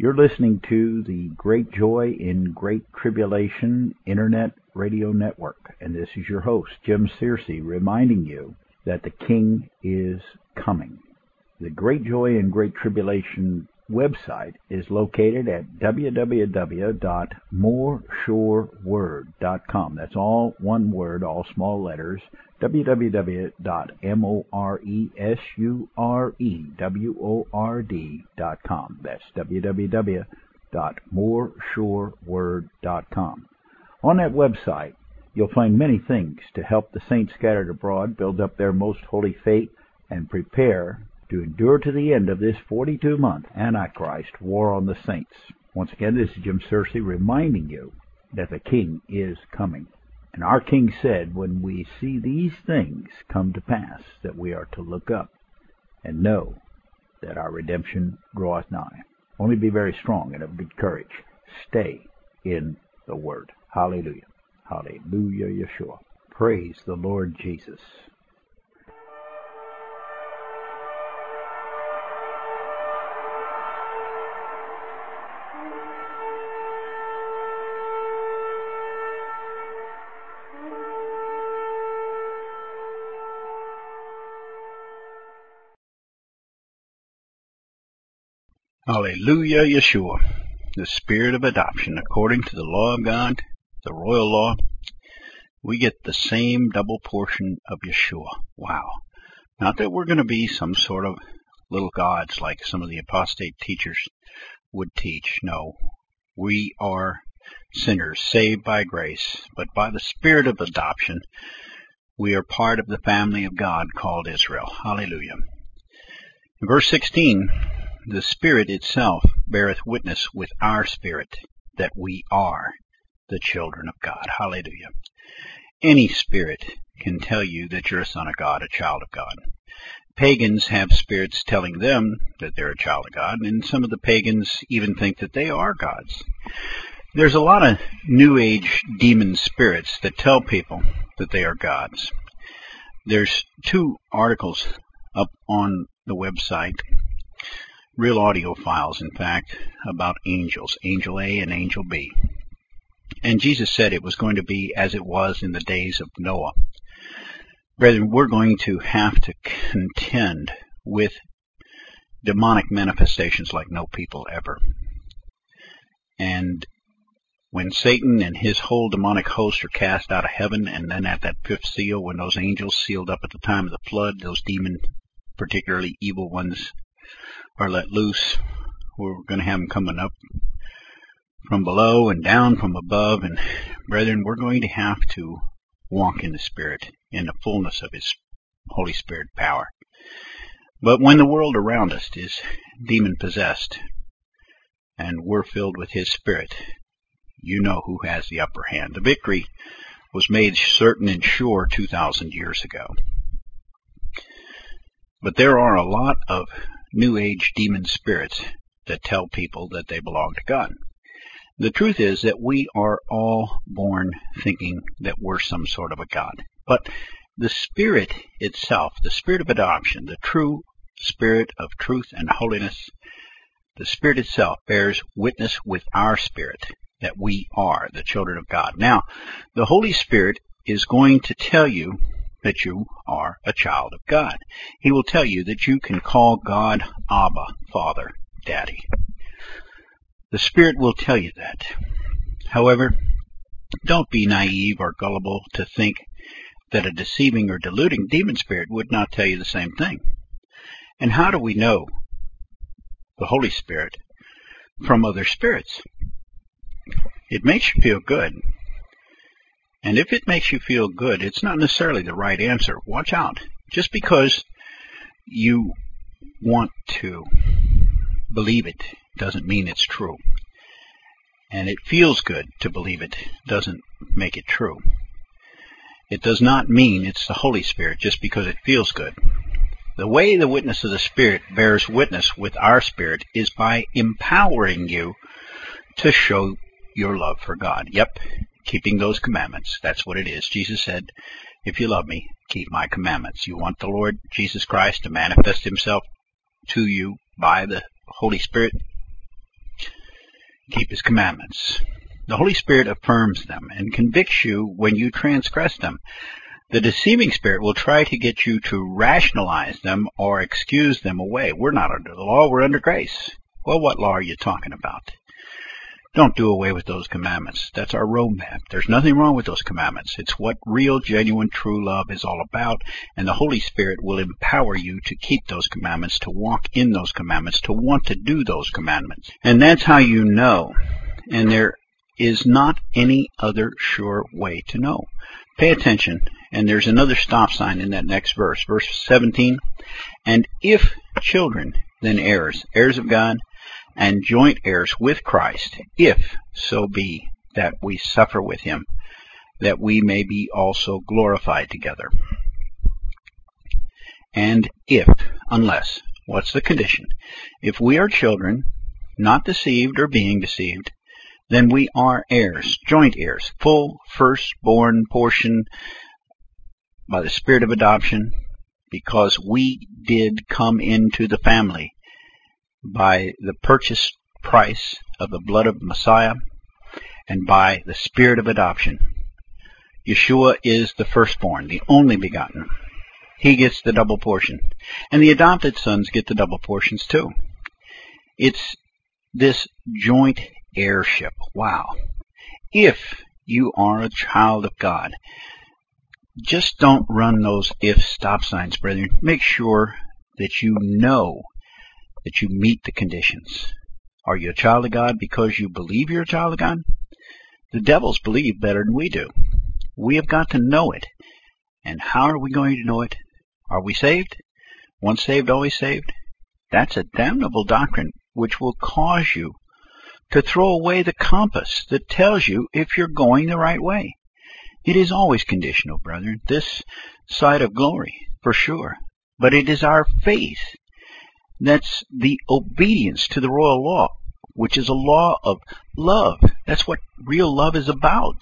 You're listening to the Great Joy in Great Tribulation Internet Radio Network, and this is your host, Jim Searcy, reminding you that the King is coming. The Great Joy in Great Tribulation website is located at www.moreshoreword.com. That's all one word, all small letters, www.moreshoreword.com. That's www.moreshoreword.com. On that website, you'll find many things to help the saints scattered abroad build up their most holy faith and prepare to endure to the end of this 42-month Antichrist war on the saints. Once again, this is Jim Searcy reminding you that the King is coming. And our King said, when we see these things come to pass, that we are to look up and know that our redemption draweth nigh. Only be very strong and of good courage. Stay in the Word. Hallelujah. Hallelujah, Yeshua. Praise the Lord Jesus. Hallelujah, Yeshua, the spirit of adoption. According to the law of God, the royal law, we get the same double portion of Yeshua. Wow. Not that we're going to be some sort of little gods like some of the apostate teachers would teach. No, we are sinners saved by grace, but by the spirit of adoption, we are part of the family of God called Israel. Hallelujah. In verse 16, the Spirit itself beareth witness with our spirit that we are the children of God. Hallelujah. Any spirit can tell you that you're a son of God, a child of God. Pagans have spirits telling them that they're a child of God, and some of the pagans even think that they are gods. There's a lot of New Age demon spirits that tell people that they are gods. There's two articles up on the website, real audio files, in fact, about angels, Angel A and Angel B. And Jesus said it was going to be as it was in the days of Noah. Brethren, we're going to have to contend with demonic manifestations like no people ever. And when Satan and his whole demonic host are cast out of heaven, and then at that fifth seal, when those angels sealed up at the time of the flood, those demon, particularly evil ones, are let loose, we're going to have them coming up from below and down from above. And brethren, we're going to have to walk in the Spirit, in the fullness of His Holy Spirit power. But when the world around us is demon-possessed and we're filled with His Spirit, you know who has the upper hand. The victory was made certain and sure 2,000 years ago. But there are a lot of New Age demon spirits that tell people that they belong to God. The truth is that we are all born thinking that we're some sort of a God. But the Spirit itself, the Spirit of adoption, the true Spirit of truth and holiness, the Spirit itself bears witness with our spirit that we are the children of God. Now, the Holy Spirit is going to tell you that you are a child of God. He will tell you that you can call God Abba, Father, Daddy. The Spirit will tell you that. However, don't be naive or gullible to think that a deceiving or deluding demon spirit would not tell you the same thing. And how do we know the Holy Spirit from other spirits? It makes you feel good. And if it makes you feel good, it's not necessarily the right answer. Watch out. Just because you want to believe it doesn't mean it's true. And it feels good to believe it doesn't make it true. It does not mean it's the Holy Spirit just because it feels good. The way the witness of the Spirit bears witness with our spirit is by empowering you to show your love for God. Yep, keeping those commandments. That's what it is. Jesus said, if you love me, keep my commandments. You want the Lord Jesus Christ to manifest Himself to you by the Holy Spirit? keep his commandments. The Holy Spirit affirms them and convicts you when you transgress them. The deceiving spirit will try to get you to rationalize them or excuse them away. We're not under the law, we're under grace. Well, what law are you talking about? Don't do away with those commandments. That's our roadmap. There's nothing wrong with those commandments. It's what real, genuine, true love is all about, and the Holy Spirit will empower you to keep those commandments, to walk in those commandments, to want to do those commandments. And that's how you know. And there is not any other sure way to know. Pay attention, and there's another stop sign in that next verse, verse 17. And if children, then heirs, heirs of God, and joint heirs with Christ, if so be that we suffer with him, that we may be also glorified together. And if, unless, what's the condition? If we are children, not deceived or being deceived, then we are heirs, joint heirs, full firstborn portion by the spirit of adoption, because we did come into the family by the purchase price of the blood of Messiah and by the spirit of adoption. Yeshua is the firstborn, the only begotten. He gets the double portion. And the adopted sons get the double portions too. It's this joint heirship. Wow. If you are a child of God, just don't run those if stop signs, brethren. Make sure that you know that you meet the conditions. Are you a child of God because you believe you're a child of God? The devils believe better than we do. We have got to know it. And how are we going to know it? Are we saved? Once saved, always saved? That's a damnable doctrine which will cause you to throw away the compass that tells you if you're going the right way. It is always conditional, brethren, this side of glory, for sure. But it is our faith that's the obedience to the royal law, which is a law of love. That's what real love is about.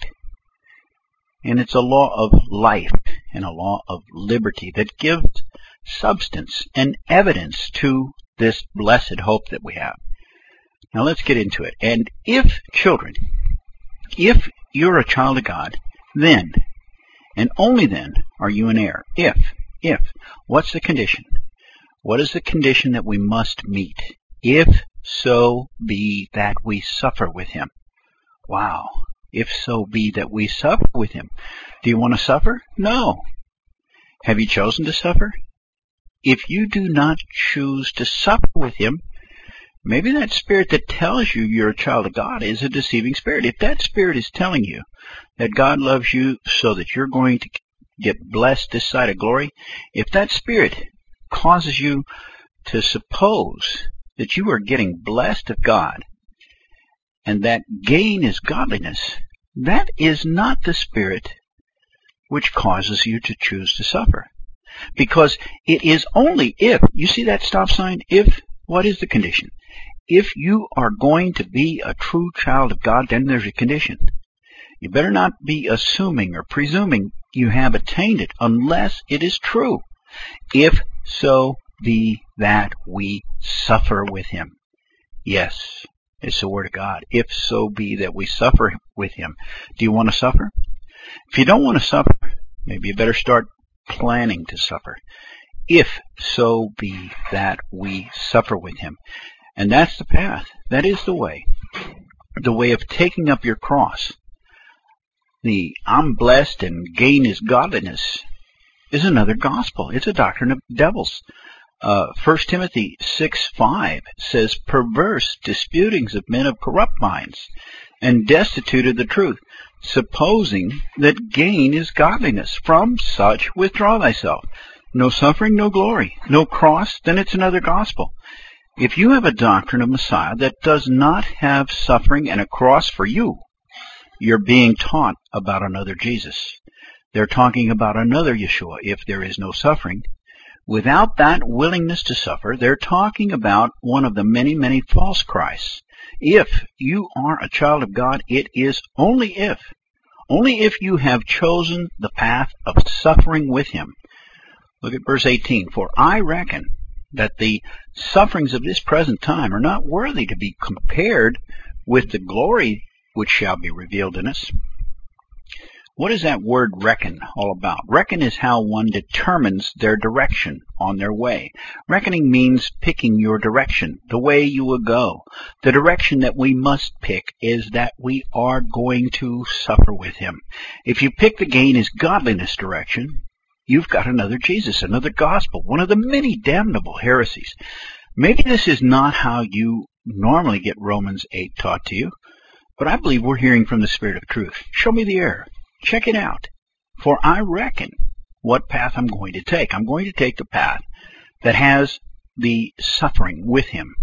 And it's a law of life and a law of liberty that gives substance and evidence to this blessed hope that we have. Now let's get into it. And if children, if you're a child of God, then, and only then, are you an heir. If, what's the condition? What is the condition that we must meet? If so be that we suffer with him. Wow. If so be that we suffer with him. Do you want to suffer? No. Have you chosen to suffer? If you do not choose to suffer with him, maybe that spirit that tells you you're a child of God is a deceiving spirit. If that spirit is telling you that God loves you so that you're going to get blessed this side of glory, if that spirit causes you to suppose that you are getting blessed of God and that gain is godliness, that is not the spirit which causes you to choose to suffer. Because it is only if, you see that stop sign? If, what is the condition? If you are going to be a true child of God, then there's a condition. You better not be assuming or presuming you have attained it unless it is true. If so be that we suffer with him. Yes, it's the word of God. If so be that we suffer with him. Do you want to suffer? If you don't want to suffer, maybe you better start planning to suffer. If so be that we suffer with him. And that's the path. That is the way. The way of taking up your cross. The I'm blessed and gain is godliness is another gospel. It's a doctrine of devils. 1 Timothy 6:5 says, perverse disputings of men of corrupt minds and destitute of the truth, supposing that gain is godliness. From such withdraw thyself. No suffering, no glory. No cross, then it's another gospel. If you have a doctrine of Messiah that does not have suffering and a cross for you, you're being taught about another Jesus. They're talking about another Yeshua if there is no suffering. Without that willingness to suffer, they're talking about one of the many, many false Christs. If you are a child of God, it is only if you have chosen the path of suffering with him. Look at verse 18. For I reckon that the sufferings of this present time are not worthy to be compared with the glory which shall be revealed in us. What is that word reckon all about? Reckon is how one determines their direction on their way. Reckoning means picking your direction, the way you will go. The direction that we must pick is that we are going to suffer with him. If you pick the gain is godliness direction, you've got another Jesus, another gospel, one of the many damnable heresies. Maybe this is not how you normally get Romans 8 taught to you, but I believe we're hearing from the Spirit of truth. Show me the error. Check it out. For I reckon what path I'm going to take. I'm going to take the path that has the suffering with him.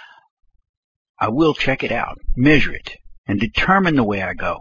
I will check it out, measure it, and determine the way I go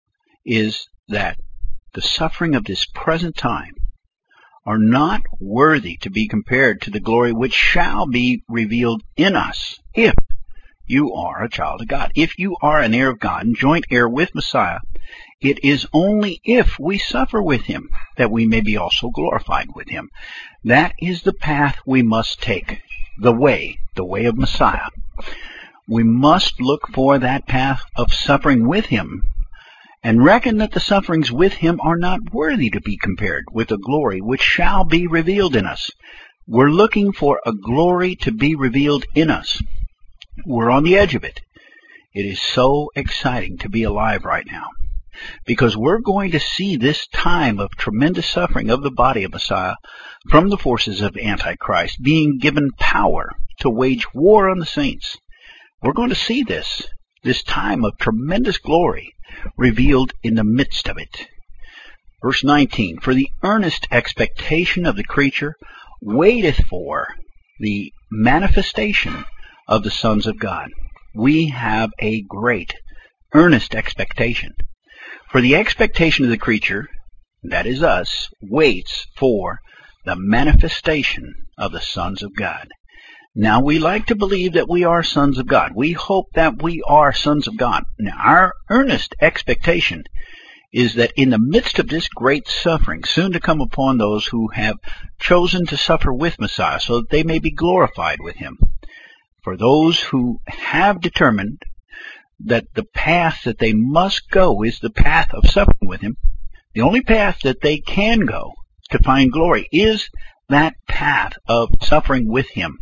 is that the suffering of this present time are not worthy to be compared to the glory which shall be revealed in us if you are a child of God. If you are an heir of God and joint heir with Messiah, it is only if we suffer with him that we may be also glorified with him. That is the path we must take, the way of Messiah. We must look for that path of suffering with him and reckon that the sufferings with him are not worthy to be compared with the glory which shall be revealed in us. We're looking for a glory to be revealed in us. We're on the edge of it. It is so exciting to be alive right now, because we're going to see this time of tremendous suffering of the body of Messiah from the forces of Antichrist being given power to wage war on the saints. We're going to see this time of tremendous glory revealed in the midst of it. Verse 19, for the earnest expectation of the creature waiteth for the manifestation of the sons of God. We have a great earnest expectation. For the expectation of the creature, that is us, waits for the manifestation of the sons of God. Now, we like to believe that we are sons of God. We hope that we are sons of God. Now, our earnest expectation is that in the midst of this great suffering, soon to come upon those who have chosen to suffer with Messiah, so that they may be glorified with him. For those who have determined that the path that they must go is the path of suffering with him, the only path that they can go to find glory is that path of suffering with him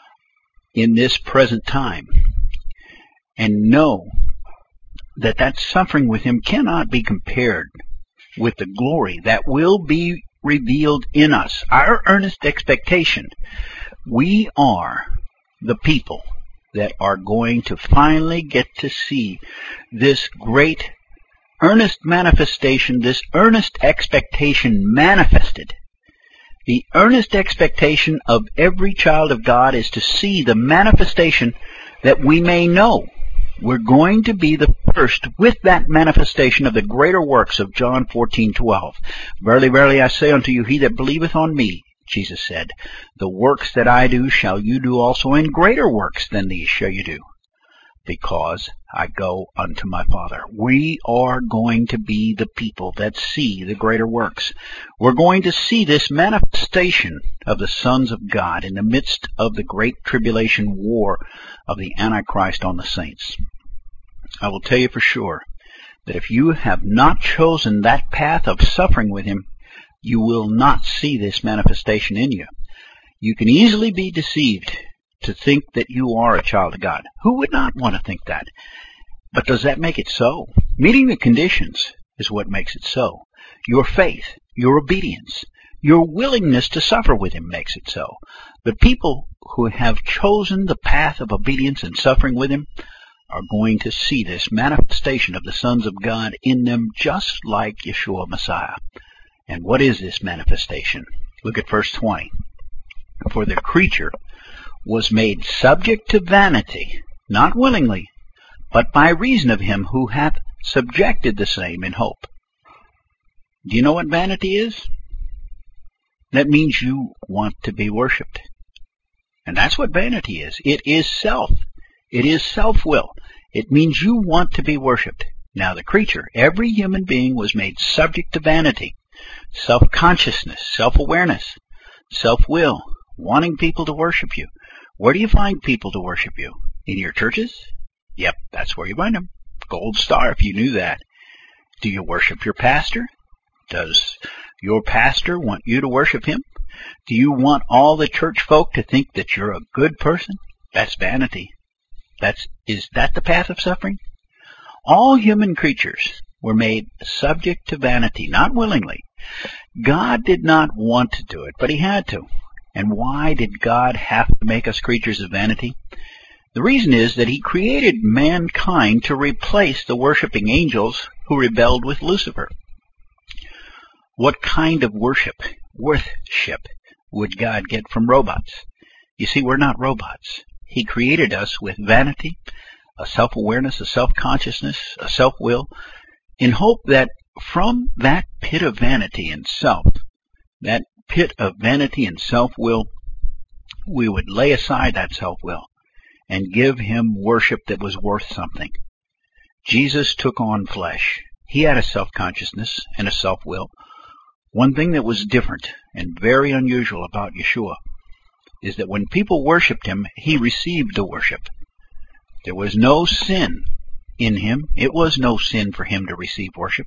in this present time. And know that that suffering with him cannot be compared with the glory that will be revealed in us. Our earnest expectation, we are the people that are going to finally get to see this great earnest manifestation, this earnest expectation manifested. The earnest expectation of every child of God is to see the manifestation that we may know. We're going to be the first with that manifestation of the greater works of John 14:12. Verily, verily, I say unto you, he that believeth on me, Jesus said, the works that I do shall you do also, and greater works than these shall you do, because I go unto my Father. We are going to be the people that see the greater works. We're going to see this manifestation of the sons of God in the midst of the great tribulation war of the Antichrist on the saints. I will tell you for sure that if you have not chosen that path of suffering with him, you will not see this manifestation in you. You can easily be deceived to think that you are a child of God. Who would not want to think that? But does that make it so? Meeting the conditions is what makes it so. Your faith, your obedience, your willingness to suffer with him makes it so. The people who have chosen the path of obedience and suffering with him are going to see this manifestation of the sons of God in them, just like Yeshua Messiah. And what is this manifestation? Look at verse 20. For the creature was made subject to vanity, not willingly, but by reason of him who hath subjected the same in hope. Do you know what vanity is? That means you want to be worshipped. And that's what vanity is. It is self. It is self-will. It means you want to be worshipped. Now the creature, every human being, was made subject to vanity, self-consciousness, self-awareness, self-will, wanting people to worship you. Where do you find people to worship you? In your churches? Yep, that's where you find them. Gold star, if you knew that. Do you worship your pastor? Does your pastor want you to worship him? Do you want all the church folk to think that you're a good person? That's vanity. Is that the path of suffering? All human creatures were made subject to vanity, not willingly. God did not want to do it, but he had to. And why did God have to make us creatures of vanity? The reason is that he created mankind to replace the worshiping angels who rebelled with Lucifer. What kind of worship would God get from robots? You see, we're not robots. He created us with vanity, a self-awareness, a self-consciousness, a self-will, in hope that from that pit of vanity and self-will, we would lay aside that self-will and give him worship that was worth something. Jesus took on flesh. He had a self-consciousness and a self-will. One thing that was different and very unusual about Yeshua is that when people worshipped him, he received the worship. There was no sin in him. It was no sin for him to receive worship.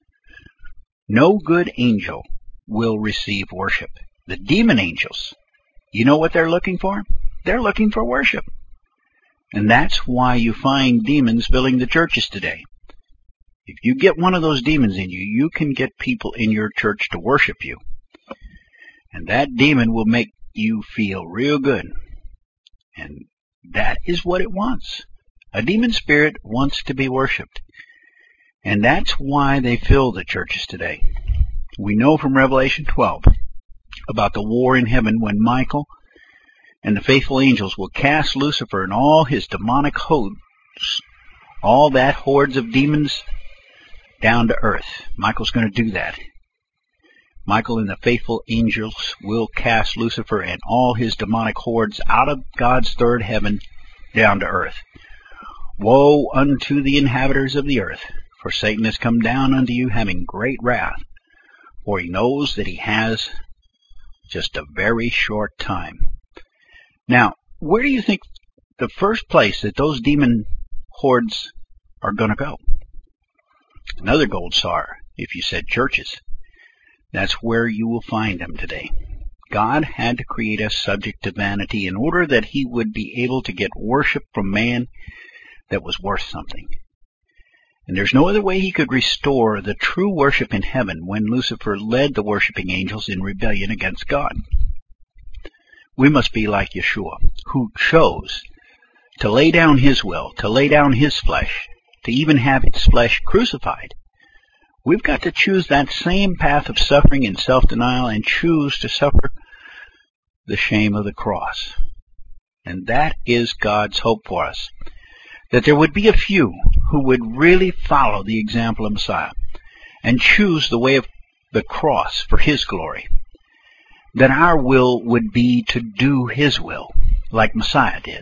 No good angel will receive worship. The demon angels, you know what they're looking for? They're looking for worship. And that's why you find demons filling the churches today. If you get one of those demons in you, you can get people in your church to worship you. And that demon will make you feel real good. And that is what it wants. A demon spirit wants to be worshipped. And that's why they fill the churches today. We know from Revelation 12 about the war in heaven when Michael and the faithful angels will cast Lucifer and all his demonic hosts, all that hordes of demons, down to earth. Michael's going to do that. Michael and the faithful angels will cast Lucifer and all his demonic hordes out of God's third heaven down to earth. Woe unto the inhabitants of the earth, for Satan has come down unto you having great wrath, for he knows that he has just a very short time. Now, where do you think the first place that those demon hordes are going to go? Another gold star, if you said churches. That's where you will find them today. God had to create us subject to vanity in order that he would be able to get worship from man that was worth something. And there's no other way he could restore the true worship in heaven when Lucifer led the worshiping angels in rebellion against God. We must be like Yeshua, who chose to lay down his will, to lay down his flesh, to even have his flesh crucified. We've got to choose that same path of suffering and self-denial and choose to suffer the shame of the cross. And that is God's hope for us, that there would be a few who would really follow the example of Messiah and choose the way of the cross for his glory, that our will would be to do his will like Messiah did.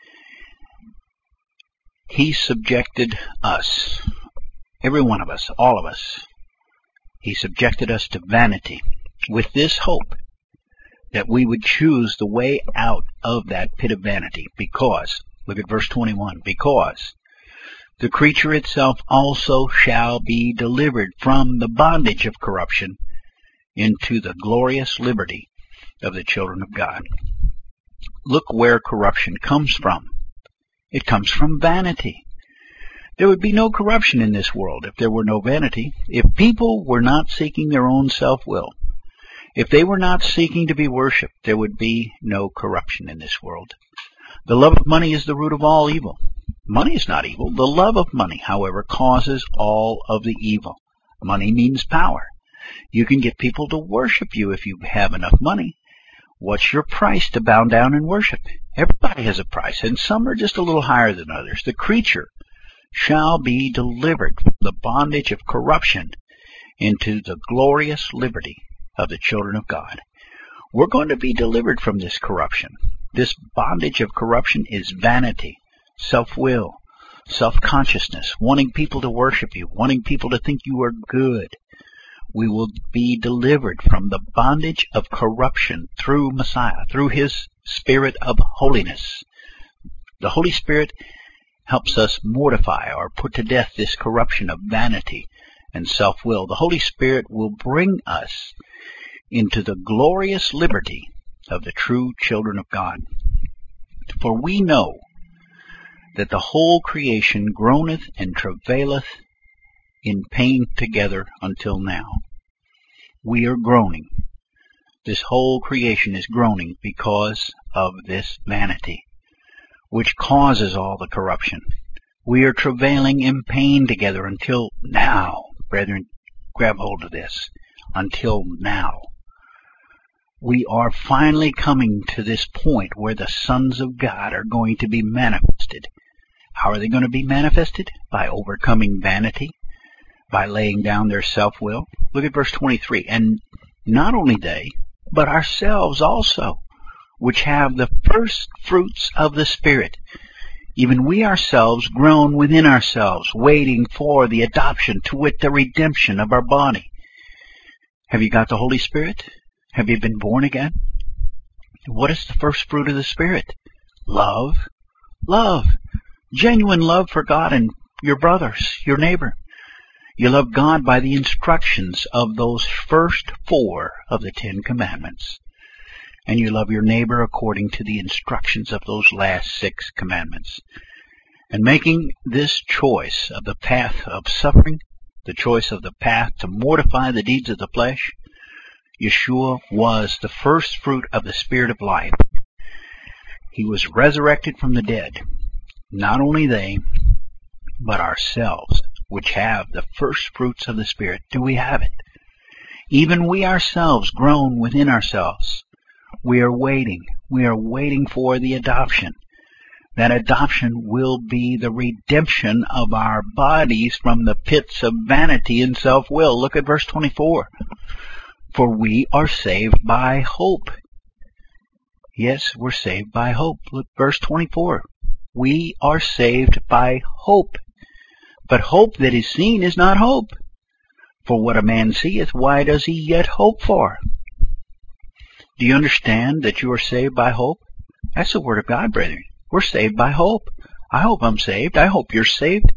He subjected us, every one of us, all of us. He subjected us to vanity with this hope that we would choose the way out of that pit of vanity because, look at verse 21, because the creature itself also shall be delivered from the bondage of corruption into the glorious liberty of the children of God. Look where corruption comes from. It comes from vanity. There would be no corruption in this world if there were no vanity, if people were not seeking their own self-will. If they were not seeking to be worshipped, there would be no corruption in this world. The love of money is the root of all evil. Money is not evil. The love of money, however, causes all of the evil. Money means power. You can get people to worship you if you have enough money. What's your price to bow down and worship? Everybody has a price, and some are just a little higher than others. The creature shall be delivered from the bondage of corruption into the glorious liberty of the children of God. We're going to be delivered from this corruption. This bondage of corruption is vanity, self-will, self-consciousness, wanting people to worship you, wanting people to think you are good. We will be delivered from the bondage of corruption through Messiah, through his Spirit of holiness. The Holy Spirit helps us mortify or put to death this corruption of vanity and self-will. The Holy Spirit will bring us into the glorious liberty of the true children of God. For we know that the whole creation groaneth and travaileth in pain together until now. We are groaning. This whole creation is groaning because of this vanity, which causes all the corruption. We are travailing in pain together until now. Brethren, grab hold of this. Until now. We are finally coming to this point where the sons of God are going to be manifested. How are they going to be manifested? By overcoming vanity, by laying down their self-will. Look at verse 23. And not only they, but ourselves also, which have the first fruits of the Spirit, even we ourselves groan within ourselves, waiting for the adoption, to wit, the redemption of our body. Have you got the Holy Spirit? Have you been born again? What is the first fruit of the Spirit? Love. Love. Genuine love for God and your brothers, your neighbor. You love God by the instructions of those first 4 of the 10 commandments. And you love your neighbor according to the instructions of those last 6 commandments. And making this choice of the path of suffering, the choice of the path to mortify the deeds of the flesh, Yeshua was the first fruit of the Spirit of life. He was resurrected from the dead. Not only they, but ourselves, which have the first fruits of the Spirit. Do we have it? Even we ourselves groan within ourselves. We are waiting. We are waiting for the adoption. That adoption will be the redemption of our bodies from the pits of vanity and self-will. Look at verse 24. For we are saved by hope. Yes, we're saved by hope. Look, verse 24. We are saved by hope. But hope that is seen is not hope. For what a man seeth, why does he yet hope for? Do you understand that you are saved by hope? That's the Word of God, brethren. We're saved by hope. I hope I'm saved. I hope you're saved.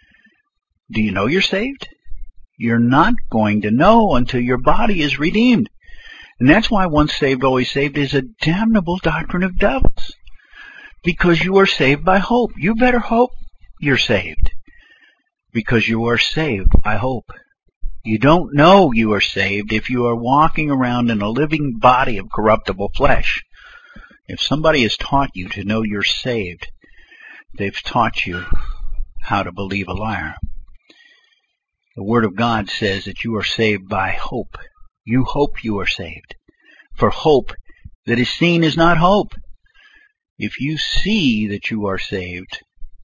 Do you know you're saved? You're not going to know until your body is redeemed. And that's why once saved, always saved is a damnable doctrine of devils. Because you are saved by hope. You better hope you're saved. Because you are saved by hope. You don't know you are saved if you are walking around in a living body of corruptible flesh. If somebody has taught you to know you're saved, they've taught you how to believe a liar. The Word of God says that you are saved by hope. You hope you are saved. For hope that is seen is not hope. If you see that you are saved,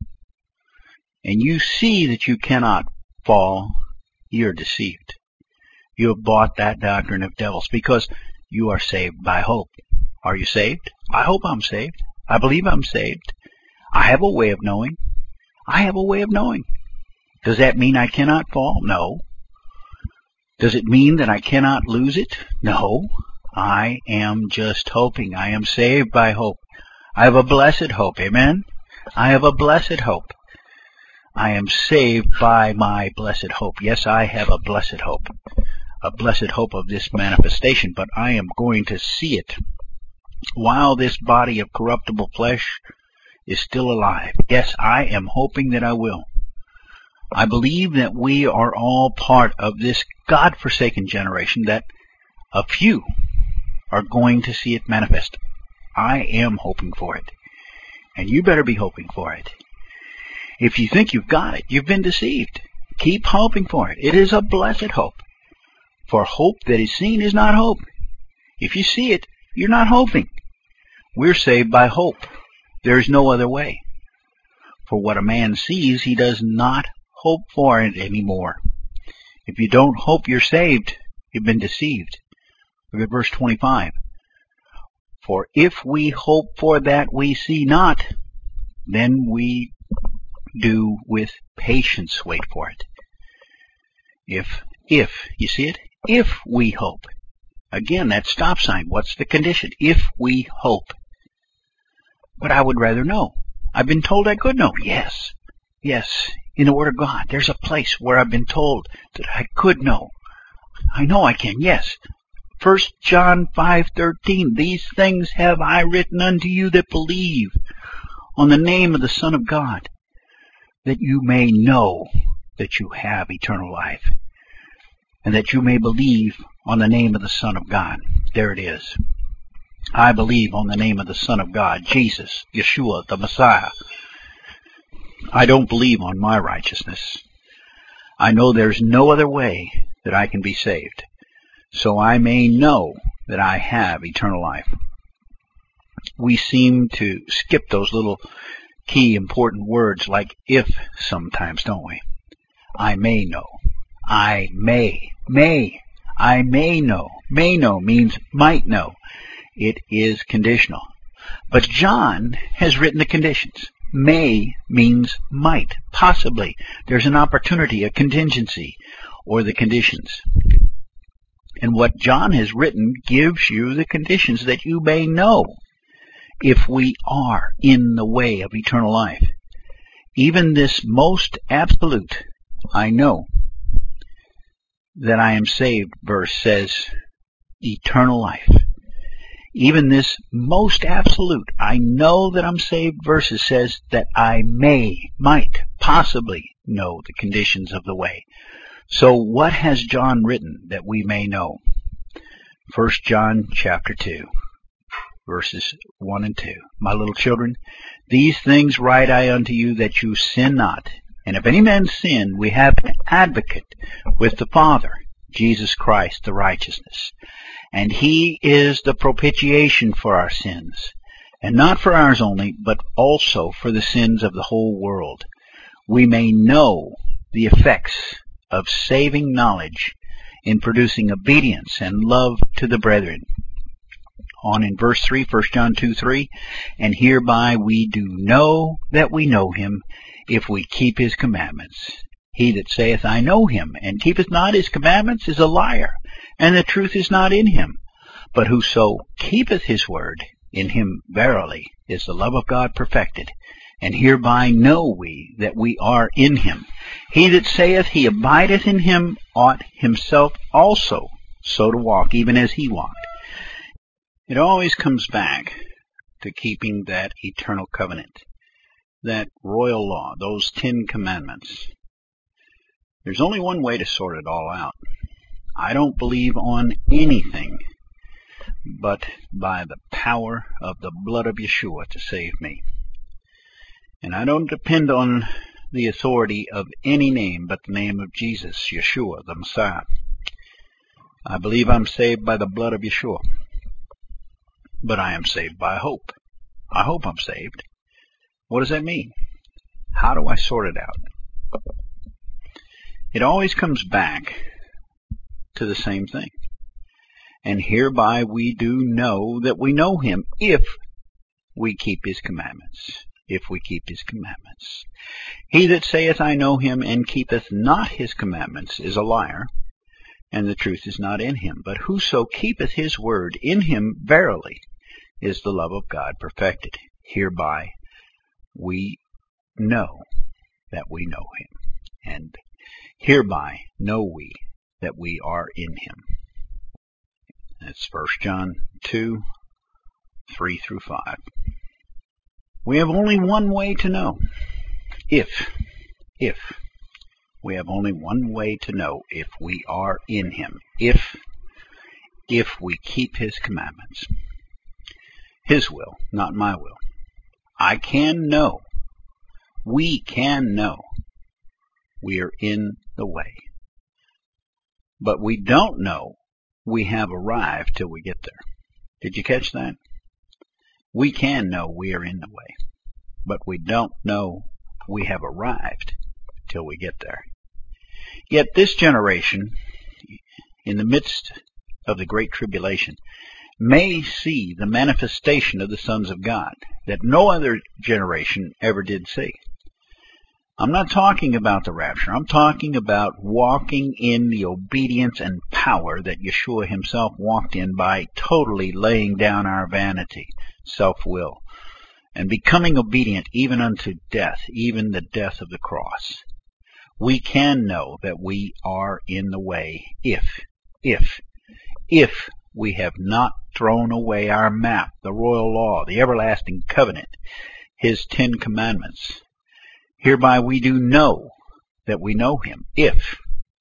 and you see that you cannot fall, you're deceived. You have bought that doctrine of devils because you are saved by hope. Are you saved? I hope I'm saved. I believe I'm saved. I have a way of knowing. I have a way of knowing. Does that mean I cannot fall? No. Does it mean that I cannot lose it? No. I am just hoping. I am saved by hope. I have a blessed hope. Amen? I have a blessed hope. I am saved by my blessed hope. Yes, I have a blessed hope. A blessed hope of this manifestation, but I am going to see it while this body of corruptible flesh is still alive. Yes, I am hoping that I will. I believe that we are all part of this God-forsaken generation, that a few are going to see it manifest. I am hoping for it. And you better be hoping for it. If you think you've got it, you've been deceived. Keep hoping for it. It is a blessed hope. For hope that is seen is not hope. If you see it, you're not hoping. We're saved by hope. There is no other way. For what a man sees, he does not hope for it anymore. If you don't hope you're saved, you've been deceived. Look at verse 25. For if we hope for that we see not, then we do with patience wait for it. If, you see it? If we hope. Again, that stop sign. What's the condition? If we hope. But I would rather know. I've been told I could know. Yes. Yes. In the Word of God, there's a place where I've been told that I could know. I know I can. Yes. 1 John 5:13. These things have I written unto you that believe on the name of the Son of God, that you may know that you have eternal life, and that you may believe on the name of the Son of God. There it is. I believe on the name of the Son of God, Jesus, Yeshua, the Messiah. I don't believe on my righteousness. I know there's no other way that I can be saved, so I may know that I have eternal life. We seem to skip those little key important words like if sometimes, don't we? I may know. I may know. May know means might know. It is conditional. But John has written the conditions. May means might, possibly. There's an opportunity, a contingency, or the conditions. And what John has written gives you the conditions that you may know if we are in the way of eternal life. Even this most absolute, I know that I am saved verse says eternal life. Even this most absolute, I know that I'm saved verse says that I might, possibly know the conditions of the way. So what has John written that we may know? 1 John chapter 2, verses 1 and 2. My little children, these things write I unto you that you sin not. And if any man sin, we have an advocate with the Father, Jesus Christ the righteousness. And he is the propitiation for our sins, and not for ours only, but also for the sins of the whole world. We may know the effects of saving knowledge in producing obedience and love to the brethren. On in verse 3, 1 John 2:3, and hereby we do know that we know him, if we keep his commandments. He that saith, I know him, and keepeth not his commandments, is a liar, and the truth is not in him. But whoso keepeth his word, in him verily is the love of God perfected. And hereby know we that we are in him. He that saith he abideth in him ought himself also so to walk, even as he walked. It always comes back to keeping that eternal covenant, that royal law, those 10 commandments. There's only one way to sort it all out. I don't believe on anything but by the power of the blood of Yeshua to save me. And I don't depend on the authority of any name but the name of Jesus, Yeshua, the Messiah. I believe I'm saved by the blood of Yeshua. But I am saved by hope. I hope I'm saved. What does that mean? How do I sort it out? It always comes back to the same thing. And hereby we do know that we know him if we keep his commandments. If we keep his commandments. He that saith, I know him, and keepeth not his commandments, is a liar, and the truth is not in him. But whoso keepeth his word, in him verily is the love of God perfected. Hereby we know that we know him, and hereby know we that we are in him. That's 1 John 2, 3 through 5. We have only one way to know. If we have only one way to know if we are in him. If we keep his commandments. His will, not my will. I can know. We can know. We are in the way. But we don't know we have arrived till we get there. Did you catch that? We can know we are in the way, but we don't know we have arrived till we get there. Yet this generation, in the midst of the Great Tribulation, may see the manifestation of the sons of God that no other generation ever did see. I'm not talking about the rapture. I'm talking about walking in the obedience and power that Yeshua himself walked in by totally laying down our vanity, self-will, and becoming obedient even unto death, even the death of the cross, we can know that we are in the way if we have not thrown away our map, the royal law, the everlasting covenant, his 10 commandments. Hereby we do know that we know him, if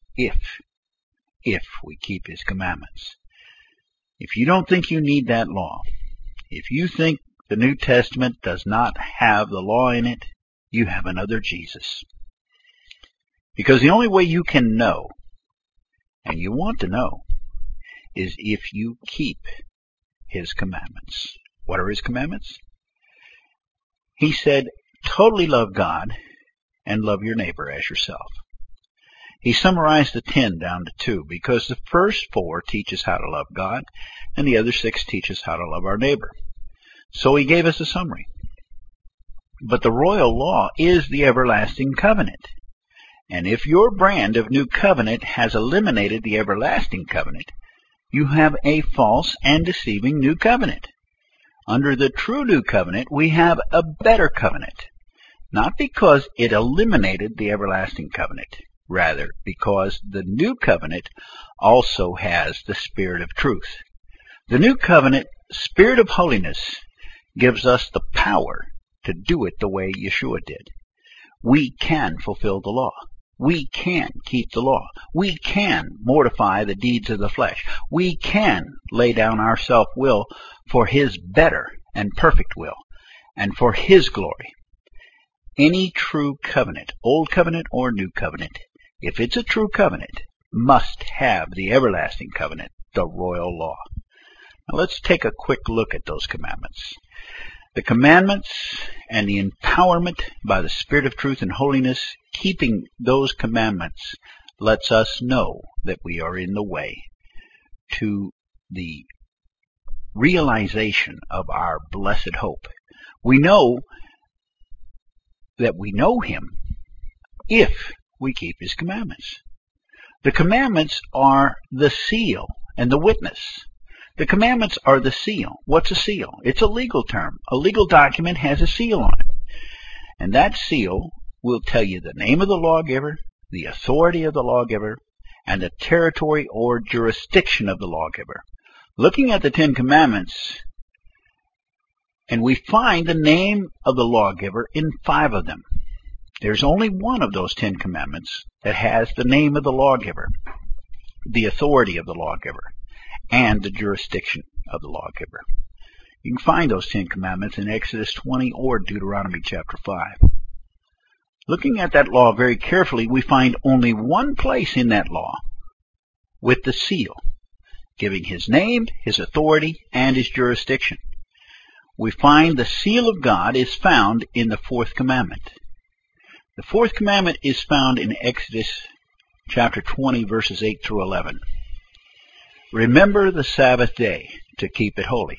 we keep his commandments. If you don't think you need that law, if you think the New Testament does not have the law in it, you have another Jesus. Because the only way you can know, and you want to know, is if you keep his commandments. What are his commandments? He said, totally love God and love your neighbor as yourself. He summarized the 10 down to 2 because the first 4 teach us how to love God and the other 6 teach us how to love our neighbor. So he gave us a summary. But the royal law is the everlasting covenant. And if your brand of new covenant has eliminated the everlasting covenant, you have a false and deceiving new covenant. Under the true new covenant, we have a better covenant. Not because it eliminated the everlasting covenant, rather because the new covenant also has the Spirit of truth. The new covenant, Spirit of holiness, gives us the power to do it the way Yeshua did. We can fulfill the law. We can keep the law. We can mortify the deeds of the flesh. We can lay down our self-will for his better and perfect will, and for his glory. Any true covenant, old covenant or new covenant, if it's a true covenant, must have the everlasting covenant, the royal law. Now let's take a quick look at those commandments. The commandments and the empowerment by the Spirit of truth and holiness, keeping those commandments lets us know that we are in the way to the realization of our blessed hope. We know that we know him if we keep his commandments. The commandments are the seal and the witness. The commandments are the seal. What's a seal? It's a legal term. A legal document has a seal on it. And that seal will tell you the name of the lawgiver, the authority of the lawgiver, and the territory or jurisdiction of the lawgiver. Looking at the 10 commandments, and we find the name of the lawgiver in 5 of them. There's only one of those 10 commandments that has the name of the lawgiver, the authority of the lawgiver, and the jurisdiction of the lawgiver. You can find those 10 commandments in Exodus 20 or Deuteronomy chapter 5. Looking at that law very carefully, we find only one place in that law with the seal, giving his name, his authority, and his jurisdiction. We find the seal of God is found in the 4th commandment. The 4th commandment is found in Exodus chapter 20, verses 8 through 11. Remember the Sabbath day to keep it holy.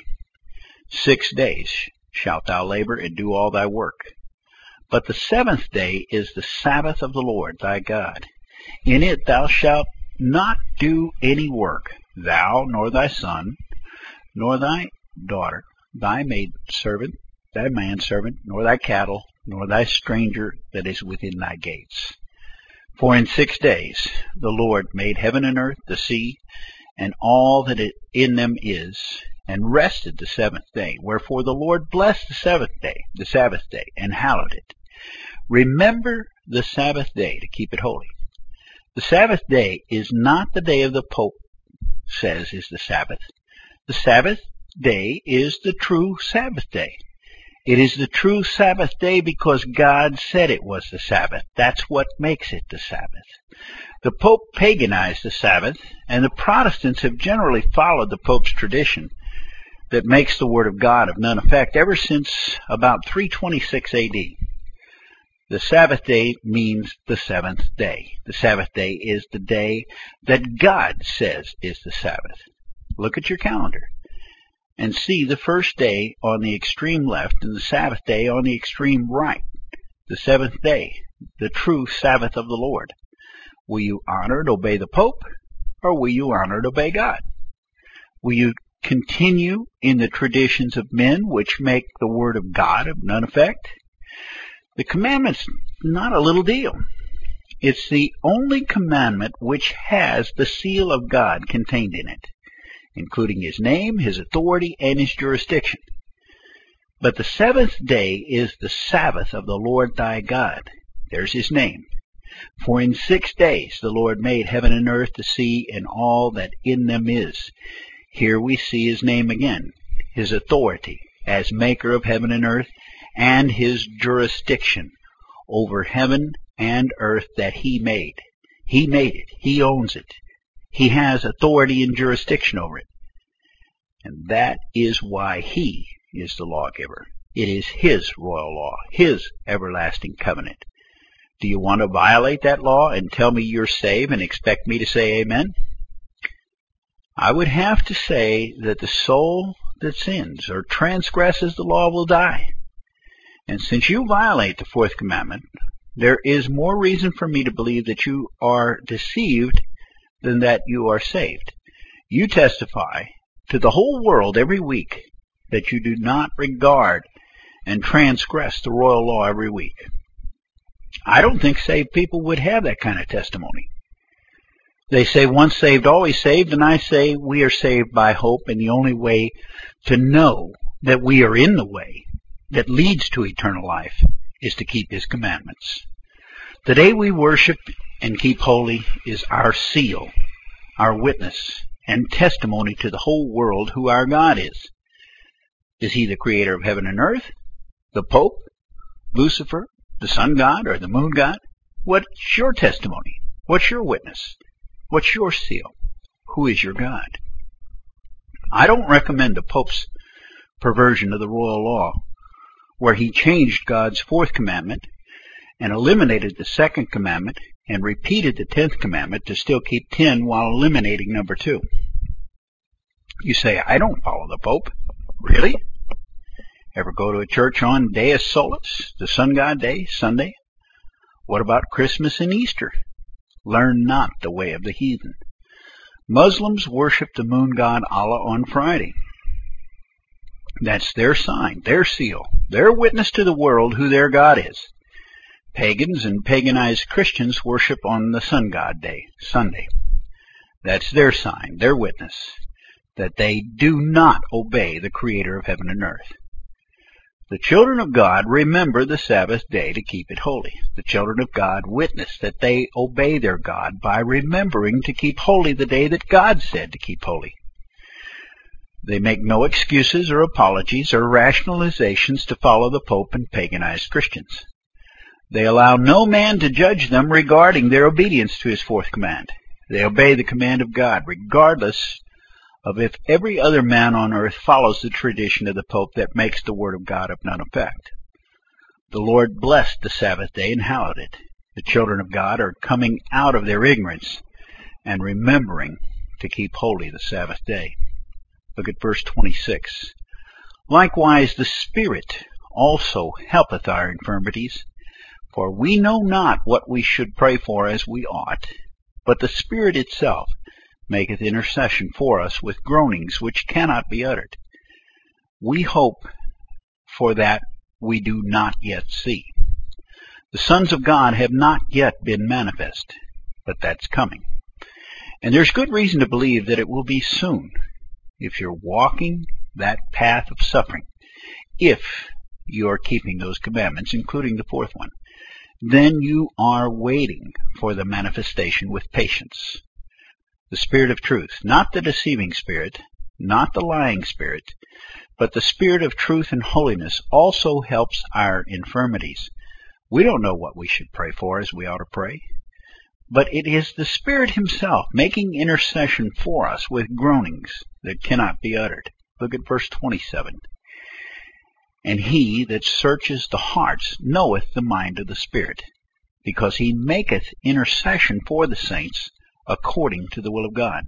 6 days shalt thou labor and do all thy work. But the 7th day is the Sabbath of the Lord thy God. In it thou shalt not do any work, thou, nor thy son, nor thy daughter, thy maidservant, thy manservant, nor thy cattle, nor thy stranger that is within thy gates. For in 6 days the Lord made heaven and earth, the sea, and all that in them is, and rested the 7th day. Wherefore the Lord blessed the Sabbath day, and hallowed it. Remember the Sabbath day to keep it holy. The Sabbath day is not the day of the Pope says is the Sabbath. The Sabbath day is the true Sabbath day. It is the true Sabbath day because God said it was the Sabbath. That's what makes it the Sabbath. The Pope paganized the Sabbath, and the Protestants have generally followed the Pope's tradition that makes the Word of God of none effect ever since about 326 A.D. The Sabbath day means the 7th day. The Sabbath day is the day that God says is the Sabbath. Look at your calendar and see the first day on the extreme left and the Sabbath day on the extreme right. The 7th day, the true Sabbath of the Lord. Will you honor and obey the Pope, or will you honor and obey God? Will you continue in the traditions of men which make the word of God of none effect? The commandment's not a little deal. It's the only commandment which has the seal of God contained in it, including his name, his authority, and his jurisdiction. But the seventh day is the Sabbath of the Lord thy God. There's his name. For in 6 days the Lord made heaven and earth, the sea, and all that in them is. Here we see his name again, his authority as maker of heaven and earth, and his jurisdiction over heaven and earth that he made. He made it. He owns it. He has authority and jurisdiction over it. And that is why he is the lawgiver. It is his royal law, his everlasting covenant. Do you want to violate that law and tell me you're saved and expect me to say amen? I would have to say that the soul that sins or transgresses the law will die. And since you violate the fourth commandment, there is more reason for me to believe that you are deceived than that you are saved. You testify to the whole world every week that you do not regard and transgress the royal law every week. I don't think saved people would have that kind of testimony. They say once saved, always saved, and I say we are saved by hope, and the only way to know that we are in the way that leads to eternal life is to keep his commandments. The day we worship and keep holy is our seal, our witness, and testimony to the whole world who our God is. Is he the creator of heaven and earth, the Pope, Lucifer, the sun god, or the moon god? What's your testimony? What's your witness? What's your seal? Who is your God? I don't recommend the Pope's perversion of the royal law, where he changed God's fourth commandment and eliminated the second commandment and repeated the 10th commandment to still keep 10 while eliminating number 2. You say, I don't follow the Pope. Really? Ever go to a church on Deus Solis, the sun god day, Sunday? What about Christmas and Easter? Learn not the way of the heathen. Muslims worship the moon god Allah on Friday. That's their sign, their seal, their witness to the world who their God is. Pagans and paganized Christians worship on the sun god day, Sunday. That's their sign, their witness, that they do not obey the creator of heaven and earth. The children of God remember the Sabbath day to keep it holy. The children of God witness that they obey their God by remembering to keep holy the day that God said to keep holy. They make no excuses or apologies or rationalizations to follow the Pope and paganized Christians. They allow no man to judge them regarding their obedience to his fourth command. They obey the command of God, regardless of if every other man on earth follows the tradition of the Pope that makes the word of God of none effect. The Lord blessed the Sabbath day and hallowed it. The children of God are coming out of their ignorance and remembering to keep holy the Sabbath day. Look at verse 26. Likewise the Spirit also helpeth our infirmities, for we know not what we should pray for as we ought, but the Spirit itself maketh intercession for us with groanings which cannot be uttered. We hope for that we do not yet see. The sons of God have not yet been manifest, but that's coming. And there's good reason to believe that it will be soon, if you're walking that path of suffering, if you are keeping those commandments, including the fourth one. Then you are waiting for the manifestation with patience. The Spirit of truth, not the deceiving spirit, not the lying spirit, but the Spirit of truth and holiness also helps our infirmities. We don't know what we should pray for as we ought to pray, but it is the Spirit himself making intercession for us with groanings that cannot be uttered. Look at verse 27. And he that searches the hearts knoweth the mind of the Spirit, because he maketh intercession for the saints according to the will of God.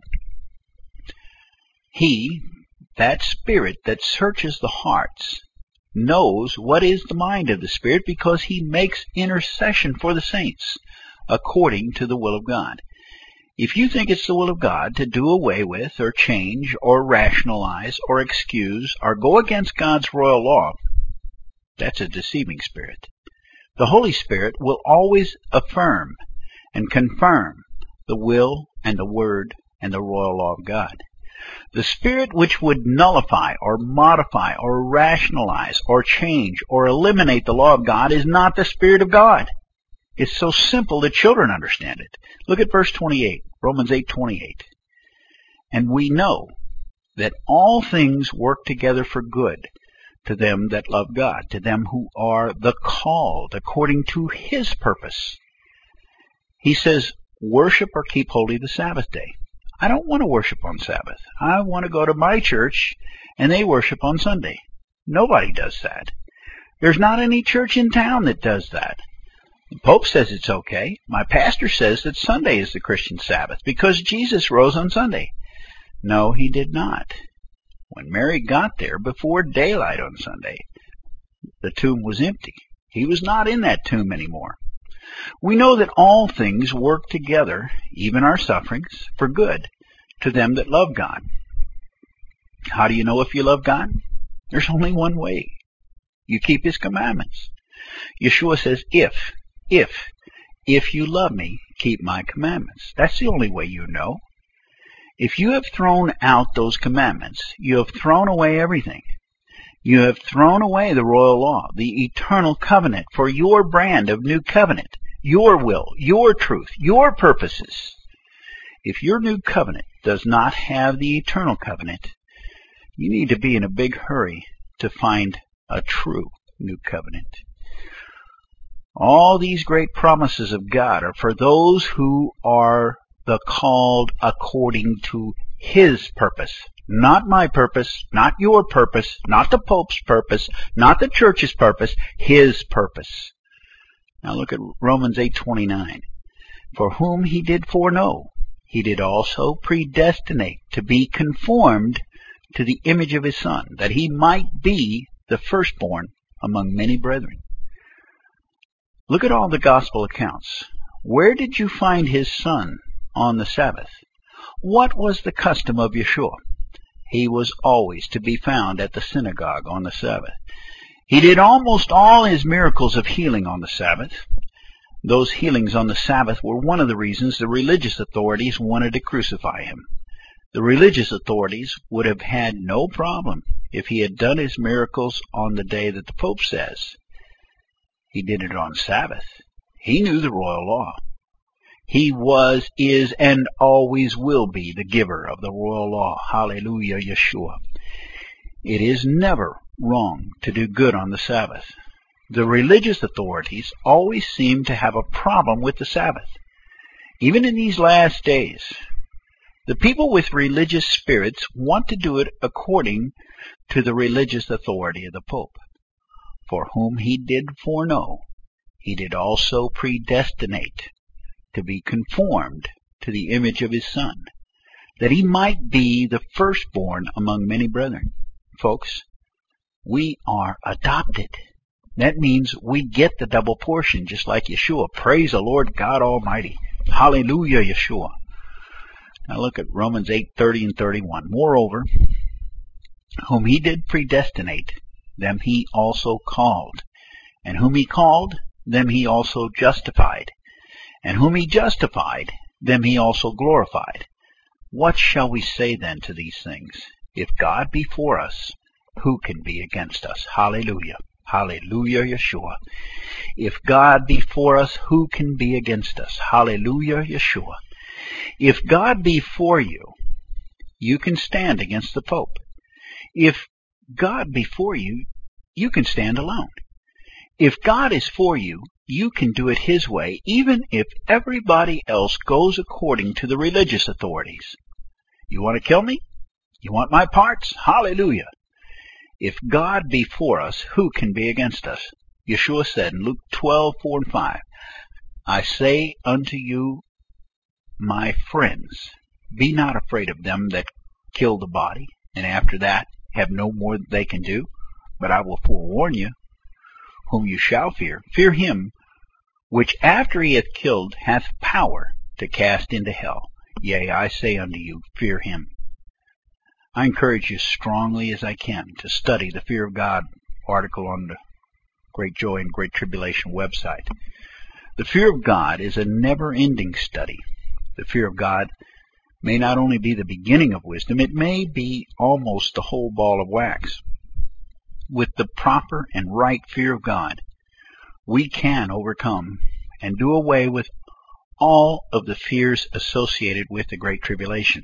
He, that Spirit that searches the hearts, knows what is the mind of the Spirit, because he makes intercession for the saints according to the will of God. If you think it's the will of God to do away with or change or rationalize or excuse or go against God's royal law, that's a deceiving spirit. The Holy Spirit will always affirm and confirm the will and the word and the royal law of God. The spirit which would nullify or modify or rationalize or change or eliminate the law of God is not the Spirit of God. It's so simple that children understand it. Look at verse 28, Romans 8:28. And we know that all things work together for good to them that love God, to them who are the called according to His purpose. He says, worship or keep holy the Sabbath day. I don't want to worship on Sabbath. I want to go to my church and they worship on Sunday. Nobody does that. There's not any church in town that does that. The Pope says it's okay. My pastor says that Sunday is the Christian Sabbath because Jesus rose on Sunday. No, he did not. When Mary got there before daylight on Sunday, the tomb was empty. He was not in that tomb anymore. We know that all things work together, even our sufferings, for good to them that love God. How do you know if you love God? There's only one way. You keep His commandments. Yeshua says, if you love me, keep my commandments. That's the only way you know. If you have thrown out those commandments, you have thrown away everything. You have thrown away the royal law, the eternal covenant for your brand of new covenant, your will, your truth, your purposes. If your new covenant does not have the eternal covenant, you need to be in a big hurry to find a true new covenant. All these great promises of God are for those who are the called according to His purpose. Not my purpose, not your purpose, not the Pope's purpose, not the church's purpose, His purpose. Now look at Romans 8:29. For whom He did foreknow, He did also predestinate to be conformed to the image of His Son, that He might be the firstborn among many brethren. Look at all the gospel accounts. Where did you find His Son on the Sabbath? What was the custom of Yeshua? He was always to be found at the synagogue on the Sabbath. He did almost all His miracles of healing on the Sabbath. Those healings on the Sabbath were one of the reasons the religious authorities wanted to crucify Him. The religious authorities would have had no problem if He had done His miracles on the day that the Pope says. He did it on Sabbath. He knew the royal law. He was, is, and always will be the giver of the royal law. Hallelujah, Yeshua. It is never wrong to do good on the Sabbath. The religious authorities always seem to have a problem with the Sabbath. Even in these last days, the people with religious spirits want to do it according to the religious authority of the Pope. For whom He did foreknow, He did also predestinate to be conformed to the image of His Son, that He might be the firstborn among many brethren. Folks, we are adopted. That means we get the double portion, just like Yeshua. Praise the Lord God Almighty. Hallelujah, Yeshua. Now look at Romans 8:30 and 31. Moreover, whom He did predestinate, them He also called. And whom He called, them He also justified. And whom He justified, them He also glorified. What shall we say then to these things? If God be for us, who can be against us? Hallelujah. Hallelujah, Yeshua. If God be for us, who can be against us? Hallelujah, Yeshua. If God be for you, you can stand against the Pope. If God be for you, you can stand alone. If God is for you, you can do it His way, even if everybody else goes according to the religious authorities. You want to kill me? You want my parts? Hallelujah. If God be for us, who can be against us? Yeshua said in Luke 12:4 and 5, I say unto you, my friends, be not afraid of them that kill the body, and after that have no more that they can do. But I will forewarn you, whom you shall fear. Fear him which after he hath killed hath power to cast into hell. Yea, I say unto you, fear him. I encourage you strongly as I can to study the Fear of God article on the Great Joy and Great Tribulation website. The fear of God is a never-ending study. The fear of God may not only be the beginning of wisdom, it may be almost the whole ball of wax. With the proper and right fear of God, we can overcome and do away with all of the fears associated with the Great Tribulation.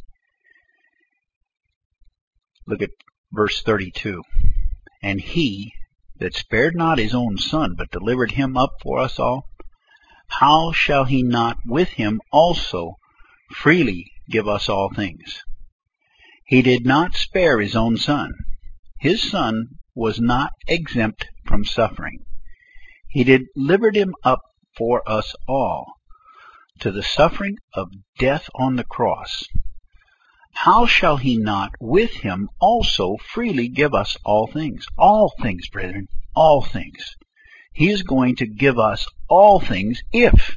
Look at verse 32. And he that spared not his own son, but delivered him up for us all, how shall he not with him also freely give us all things? He did not spare his own son. His son was not exempt from suffering. He delivered him up for us all to the suffering of death on the cross. How shall he not with him also freely give us all things? All things, brethren, all things. He is going to give us all things if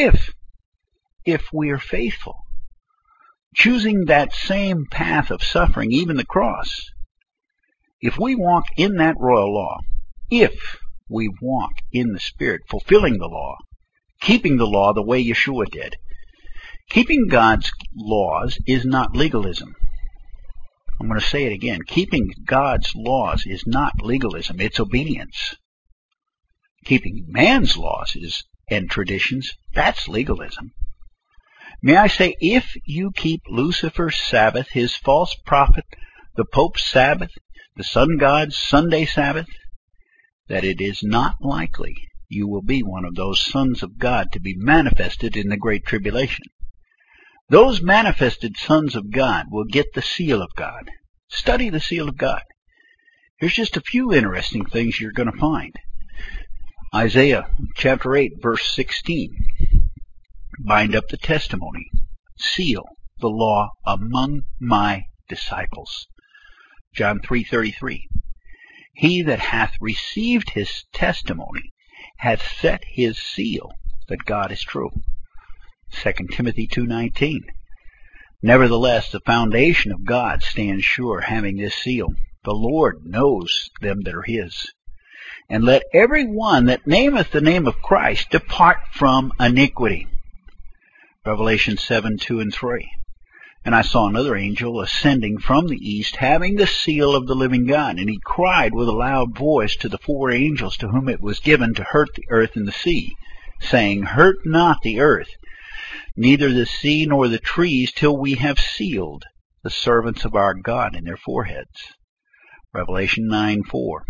we are faithful. Choosing that same path of suffering, even the cross. If we walk in that royal law, if we walk in the Spirit, fulfilling the law, keeping the law the way Yeshua did. Keeping God's laws is not legalism. I'm going to say it again. Keeping God's laws is not legalism. It's obedience. Keeping man's laws and traditions, that's legalism. May I say, if you keep Lucifer's Sabbath, his false prophet, the Pope's Sabbath, the sun god's Sunday Sabbath, that it is not likely you will be one of those sons of God to be manifested in the Great Tribulation. Those manifested sons of God will get the seal of God. Study the seal of God. Here's just a few interesting things you're going to find. Isaiah chapter 8, verse 16. Bind up the testimony. Seal the law among my disciples. John 3:33. He that hath received his testimony hath set his seal that God is true. 2 Timothy 2:19. Nevertheless, the foundation of God stands sure, having this seal. The Lord knows them that are his. And let every one that nameth the name of Christ depart from iniquity. Revelation 7:2 and 3. And I saw another angel ascending from the east, having the seal of the living God. And he cried with a loud voice to the four angels to whom it was given to hurt the earth and the sea, saying, Hurt not the earth, neither the sea nor the trees, till we have sealed the servants of our God in their foreheads. Revelation 9:4.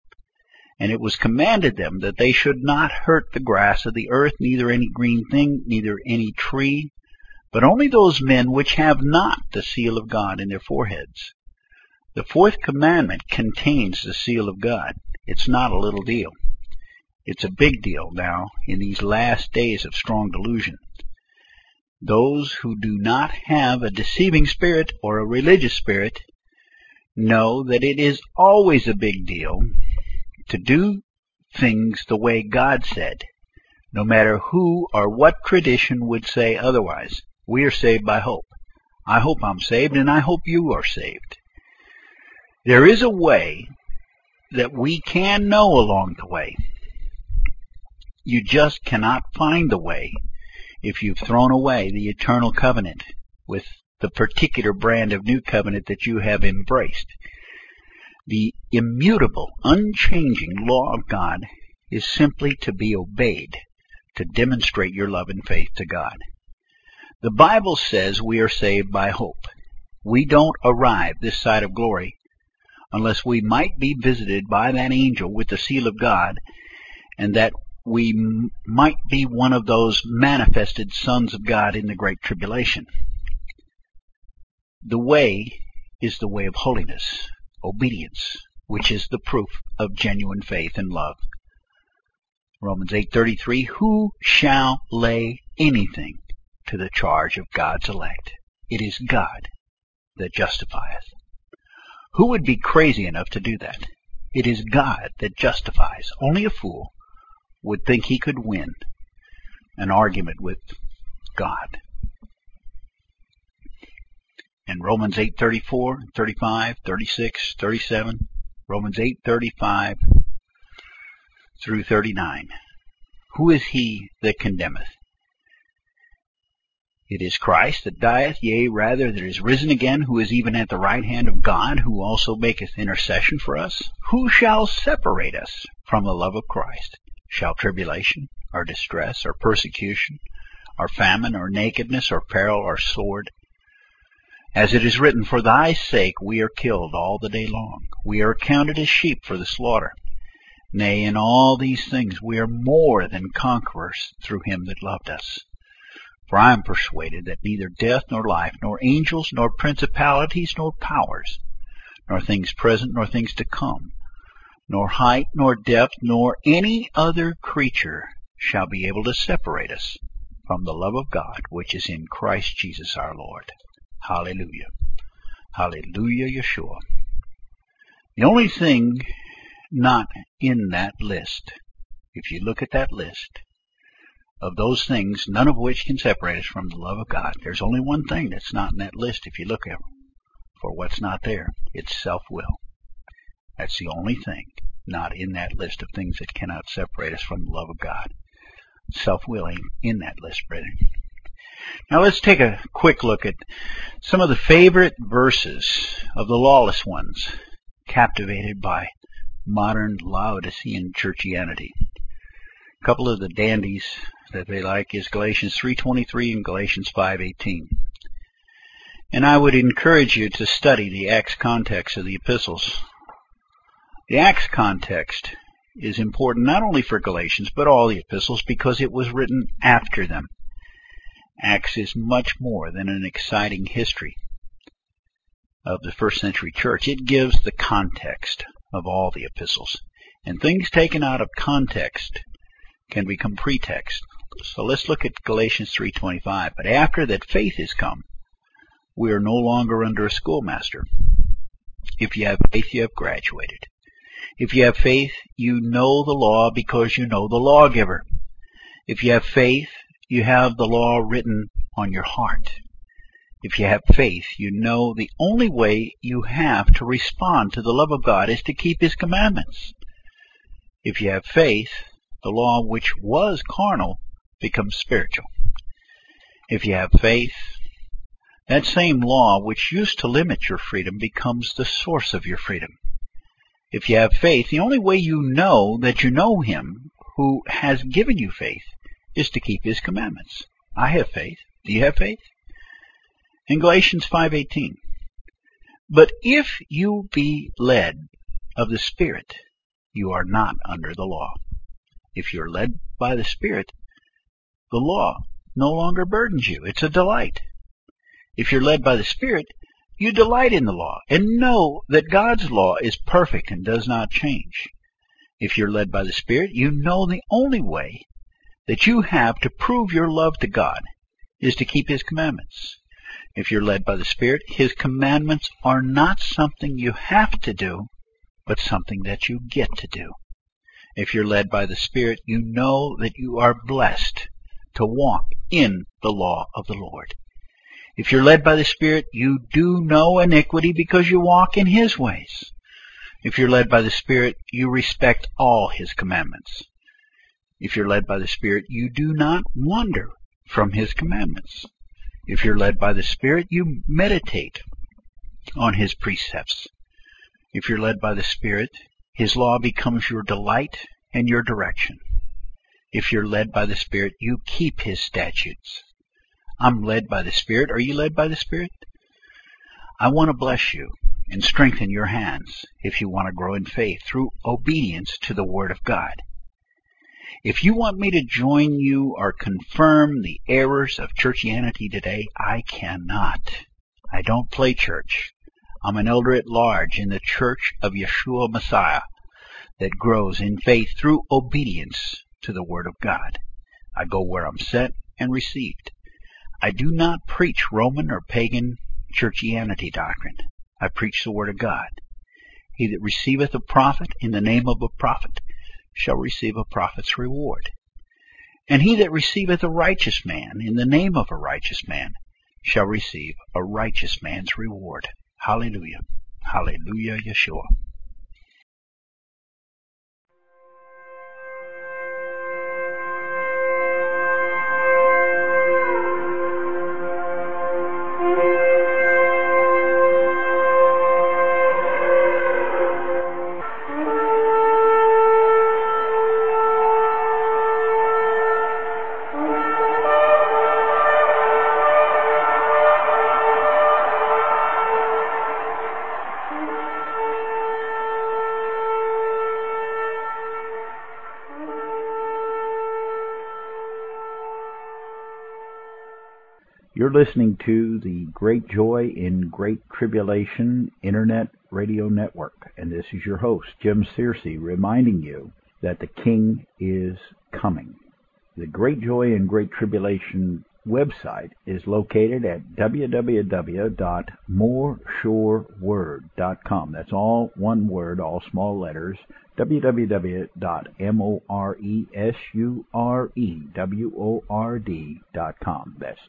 And it was commanded them that they should not hurt the grass of the earth, neither any green thing, neither any tree, but only those men which have not the seal of God in their foreheads. The fourth commandment contains the seal of God. It's not a little deal. It's a big deal now in these last days of strong delusion. Those who do not have a deceiving spirit or a religious spirit know that it is always a big deal to do things the way God said, no matter who or what tradition would say otherwise. We are saved by hope. I hope I'm saved, and I hope you are saved. There is a way that we can know along the way. You just cannot find the way if you've thrown away the eternal covenant with the particular brand of new covenant that you have embraced. The immutable, unchanging law of God is simply to be obeyed to demonstrate your love and faith to God. The Bible says we are saved by hope. We don't arrive this side of glory unless we might be visited by that angel with the seal of God, and that we might be one of those manifested sons of God in the Great Tribulation. The way is the way of holiness, obedience, which is the proof of genuine faith and love. Romans 8:33, who shall lay anything to the charge of God's elect? It is God that justifieth. Who would be crazy enough to do that? It is God that justifies. Only a fool would think he could win an argument with God. And Romans 8:34, 35, 36, 37, Romans 8:35 through 39. Who is he that condemneth? It is Christ that dieth, yea, rather that is risen again, who is even at the right hand of God, who also maketh intercession for us. Who shall separate us from the love of Christ? Shall tribulation, or distress, or persecution, or famine, or nakedness, or peril, or sword? As it is written, for thy sake we are killed all the day long. We are accounted as sheep for the slaughter. Nay, in all these things we are more than conquerors through him that loved us. For I am persuaded that neither death, nor life, nor angels, nor principalities, nor powers, nor things present, nor things to come, nor height, nor depth, nor any other creature shall be able to separate us from the love of God, which is in Christ Jesus our Lord. Hallelujah. Hallelujah, Yeshua. The only thing not in that list, if you look at that list of those things, none of which can separate us from the love of God, there's only one thing that's not in that list if you look at for what's not there. It's self-will. That's the only thing not in that list of things that cannot separate us from the love of God. Self-will ain't in that list, brethren. Now let's take a quick look at some of the favorite verses of the lawless ones, captivated by modern Laodicean churchianity. A couple of the dandies that they like is Galatians 3:23 and Galatians 5:18. And I would encourage you to study the Acts context of the epistles. The Acts context is important not only for Galatians, but all the epistles, because it was written after them. Acts is much more than an exciting history of the first century church. It gives the context of all the epistles. And things taken out of context can become pretext. So let's look at Galatians 3:25. But after that faith is come, we are no longer under a schoolmaster. If you have faith, you have graduated. If you have faith, you know the law because you know the lawgiver. If you have faith, you have the law written on your heart. If you have faith, you know the only way you have to respond to the love of God is to keep his commandments. If you have faith, the law which was carnal becomes spiritual. If you have faith, that same law which used to limit your freedom becomes the source of your freedom. If you have faith, the only way you know that you know him who has given you faith is to keep his commandments. I have faith. Do you have faith? In Galatians 5:18, but if you be led of the Spirit, you are not under the law. If you're led by the Spirit, the law no longer burdens you. It's a delight. If you're led by the Spirit, you delight in the law and know that God's law is perfect and does not change. If you're led by the Spirit, you know the only way that you have to prove your love to God is to keep his commandments. If you're led by the Spirit, his commandments are not something you have to do, but something that you get to do. If you're led by the Spirit, you know that you are blessed to walk in the law of the Lord. If you're led by the Spirit, you do no iniquity because you walk in his ways. If you're led by the Spirit, you respect all his commandments. If you're led by the Spirit, you do not wander from his commandments. If you're led by the Spirit, you meditate on his precepts. If you're led by the Spirit, his law becomes your delight and your direction. If you're led by the Spirit, you keep his statutes. I'm led by the Spirit. Are you led by the Spirit? I want to bless you and strengthen your hands if you want to grow in faith through obedience to the Word of God. If you want me to join you or confirm the errors of churchianity today, I cannot. I don't play church. I'm an elder at large in the Church of Yeshua Messiah that grows in faith through obedience to the Word of God. I go where I'm sent and received. I do not preach Roman or pagan churchianity doctrine. I preach the Word of God. He that receiveth a prophet in the name of a prophet shall receive a prophet's reward. And he that receiveth a righteous man in the name of a righteous man shall receive a righteous man's reward. Hallelujah. Hallelujah, Yeshua. You're listening to the Great Joy in Great Tribulation Internet Radio Network, and this is your host, Jim Searcy, reminding you that the King is coming. The Great Joy in Great Tribulation website is located at www.moreshoreword.com. That's all one word, all small letters, www.moreshoreword.com. That's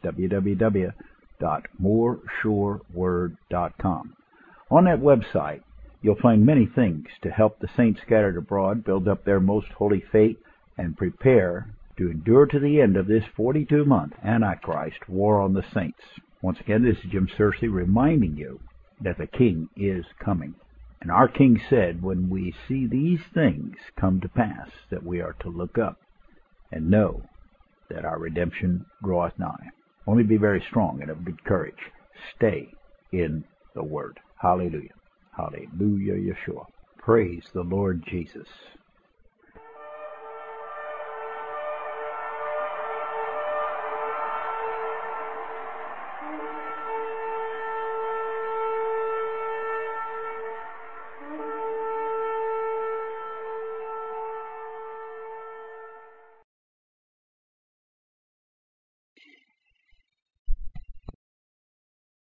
www.moreshoreword.com. On that website, you'll find many things to help the saints scattered abroad build up their most holy faith and prepare to endure to the end of this 42-month Antichrist war on the saints. Once again, this is Jim Searcy reminding you that the King is coming. And our King said, when we see these things come to pass, that we are to look up and know that our redemption draweth nigh. Only be very strong and of good courage. Stay in the Word. Hallelujah. Hallelujah, Yeshua. Praise the Lord Jesus.